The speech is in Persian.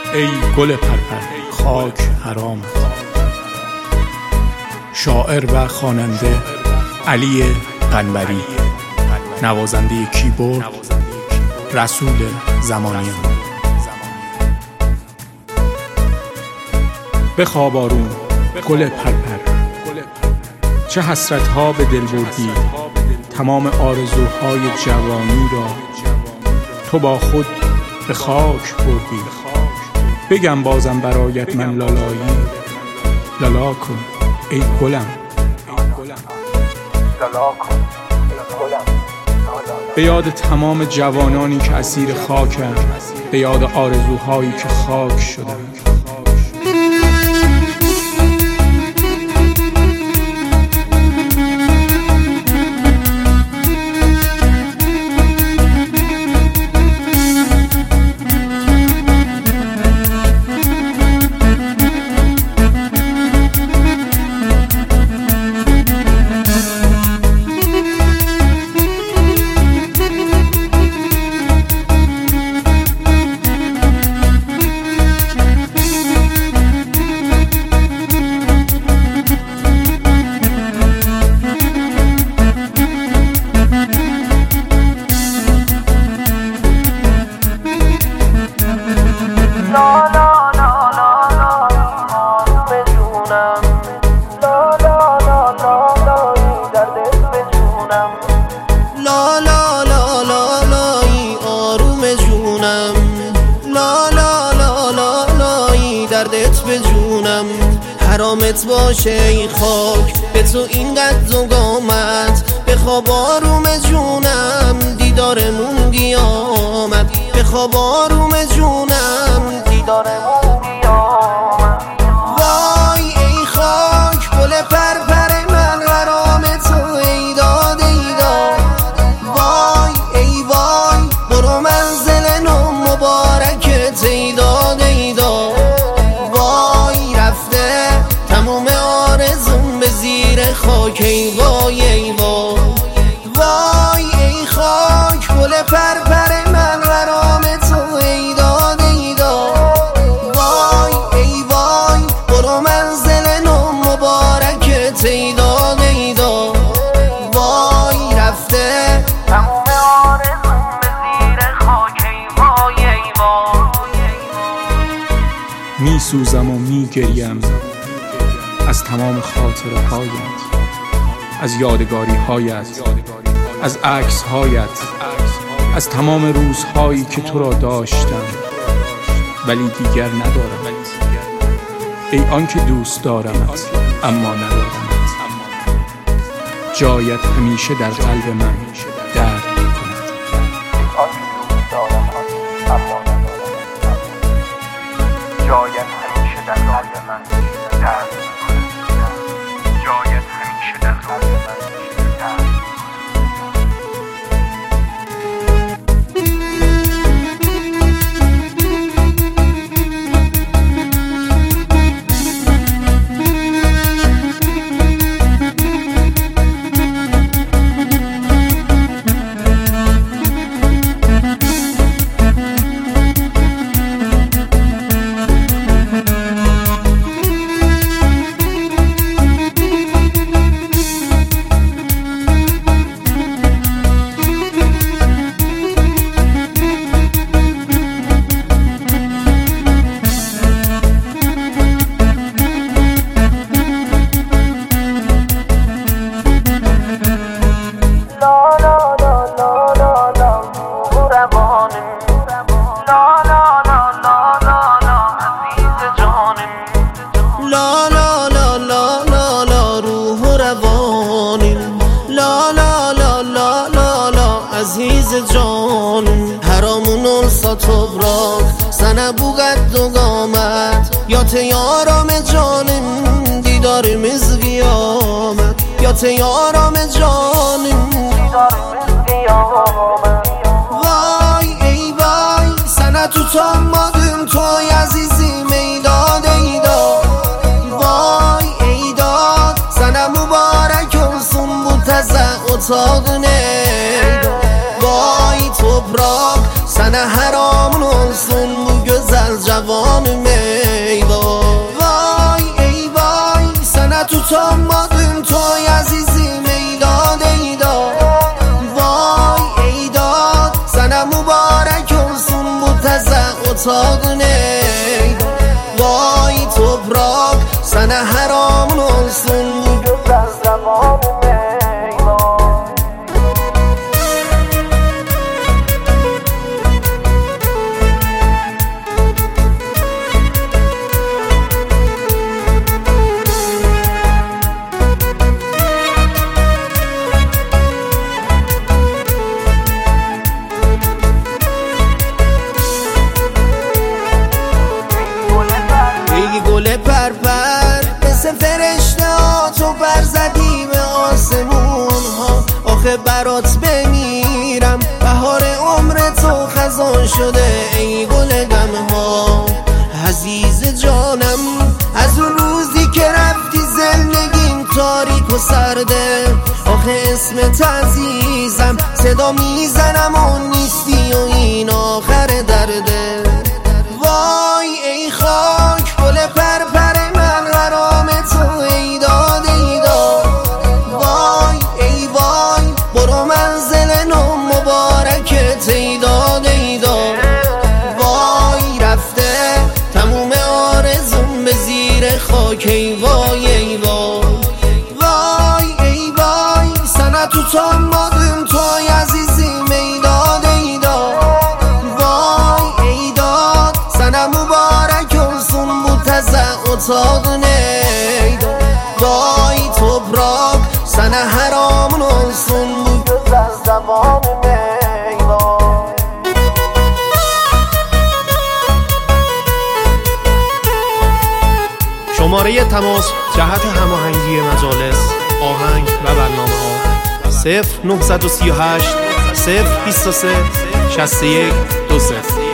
ای گل پرپر خاک حرامت. شاعر و خواننده علی قنبری، نوازنده کیبورد رسول زمانیان. بخواب آروم گل پرپر، چه حسرت‌ها به دل بردی، تمام آرزوهای جوانی را تو با خود به خاک بردی. بگم بازم برایت من لالایی، لالا کن ای گلم، به یاد تمام جوانانی که اسیر خاکند، به یاد آرزوهایی که خاک شدند. دردت به جونم، حرامت باشه ای خاک به تو اینقدر زگامت. بخواب آروم جونم دیدارمون قیامت، بخواب آروم جونم دیدارمون قیامت. وای ای خاک گل پرپر من، غرام تو ای داد ای داد. وای ای وای برو منزل نو مبارکت ای داد ای داد. تموم آرزوم به زیر خاک ای وای ای وای. وای ای خاک گل پرپر من، غرام تو ای داد ای داد. وای ای وای برو منزل نو مبارکت ای داد ای داد. وای رفته تموم آرزوم به زیر خاک ای وای ای وای. می سوزم و می گریم از تمام خاطره هایت، از یادگاری هایت، از عکس هایت، از تمام روزهایی که تو را داشتم ولی دیگر ندارم. ای آنکه دوست دارمت اما ندارمت، جایت همیشه در قلب من درد می‌کند. جایت همیشه در قلب من درد می‌کند. جایت همیشه در قلب من درد می‌کند. عزیز جان حرامون السا تبراک سنه بوگد دو گامت، یا تیارام جانم دیدارم از قیامت، یا تیارام جانم دیدارم از قیامت. وای ای وای سنه تو تامادم توی عزیزی میداد ای داد. وای ای داد سنه مبارک olsun bu teze otağın ey dad. Vay toprak sana haramın olsun bu güzel can. زبان میدان. وای ای وای سنه تو تا مادم توی عزیزی میداد ایداد. وای ای داد سنه مبارک olsun bu teze otağın eydan. Vay toprak sana haramın olsun bu güzel zamanı meydan. گل پرپر مثل فرشته ها تو بر زدی به آسمون ها. آخه برات بمیرم بهار عمر تو خزان شده ای گل دم ها. عزیز جانم از اون روزی که رفتی زندگیم تاریک و سرده. آخه اسمت عزیزم صدا میزنم و نیستی و این آخر درده. وای ای خاک گل پرپر من غرام تو ایداد ایداد. وای ای وای برو منزل نو مبارکت ایداد ایداد. وای رفته تموم آرزوم به زیر خاک ای وای ای وای. وای ای وای سنه تو تا مادم توی عزیزی میداد ایداد. وای ای داد سنه مبارک olsun bu teze otağın eydan. Vay toprak sana haramın olsun bu güzel zamanı meydan. شماره تماس جهت هماهنگی مجالس، آهنگ و برنامه‌ها 0938 023 61 20